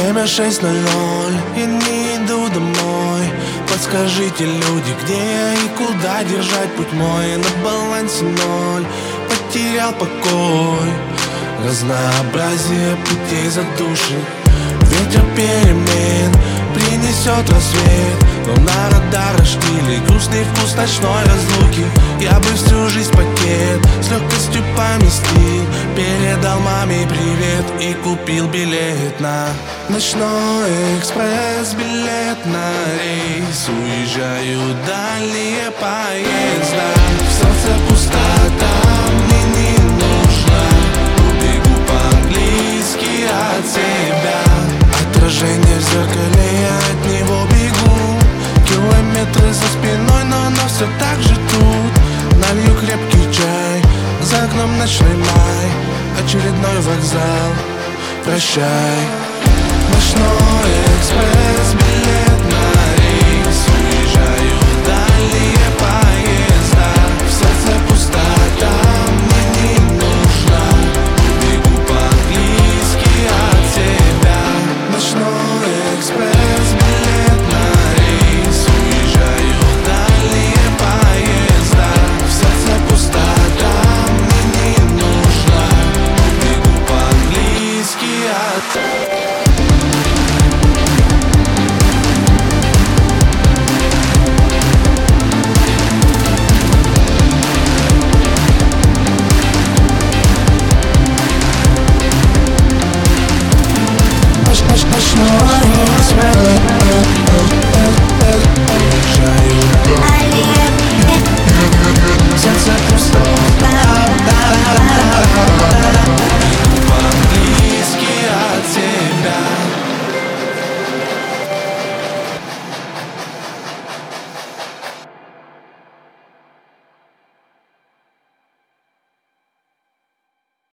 Время 6:00, я не иду домой. Подскажите, люди, где я и куда держать путь мой? На балансе 0, потерял покой. Разнообразие путей задушит. Ветер перемен принесет рассвет, но на радар штили грустный вкус ночной разлуки. Я бы всю жизнь пакет с легкостью поместил, передал маме привет и купил билет на ночной экспресс, билет на рейс. Уезжаю в дальние поезда, в сердце пустота, мне не нужно. Убегу по-английски от себя. Отражение в зеркале, я от него бегу. Километры за спиной, но оно все так же тут. Налью крепкий чай, за окном ночной май. Очередной вокзал, прощай. Ночной экспресс, билет на рейс. Уезжаю в дальние поезда.